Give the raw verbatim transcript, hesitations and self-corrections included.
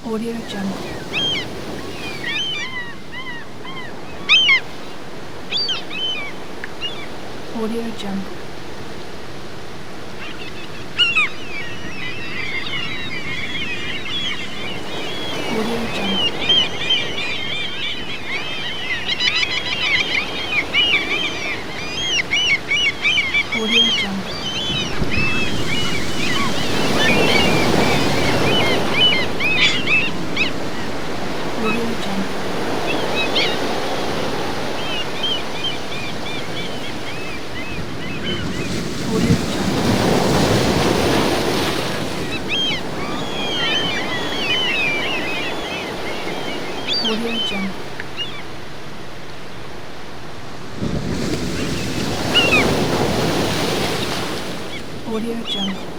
Audio Jungle. Audio Jungle. Audio Jungle. Audio Jungle. Audio Jungle. Audio Jungle. Audio Jungle. Audio Jungle.